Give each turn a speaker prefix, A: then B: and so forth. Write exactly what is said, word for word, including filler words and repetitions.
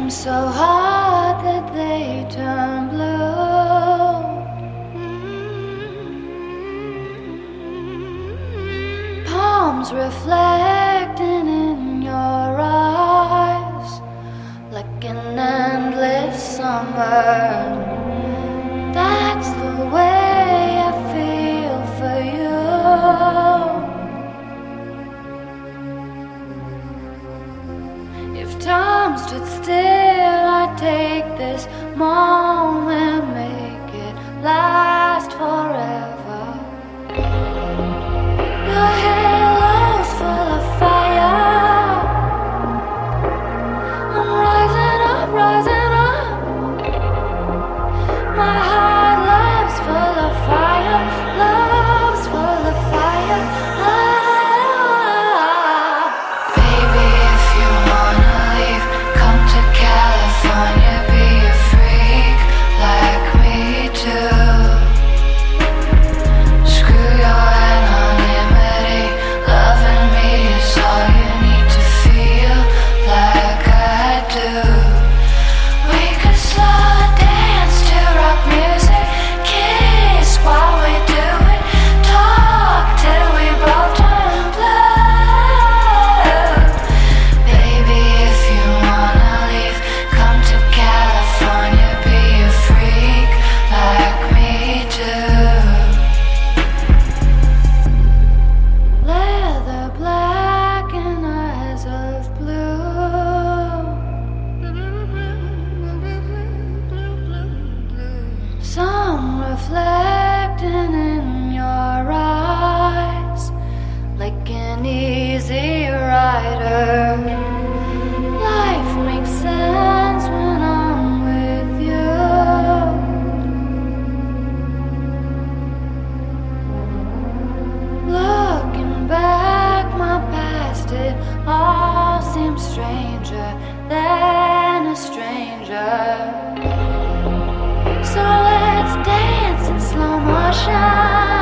A: so hot that they turn blue. Palms reflecting in your eyes like an endless summer. That's the way I feel for you. If time stood still, I'd take this moment, make it last forever. Your halo's full of fire. I'm rising up, rising up. My heart love's full of fire, love's full of fire. Ah. Baby, if you wanna leave, come to California, be a freak like me too. Screw your anonymity, loving me is all you need to feel like I do. We could slow dance to rock music, kiss while we do it, talk till we both turn blue. Baby, if you wanna leave, come to California, be a freak like me too. Leather black and eyes of blue. Some reflecting in your eyes like an easy rider. Life makes sense when I'm with you. Looking back, my past, it all seems stranger than a stranger. So let's dance in slow motion.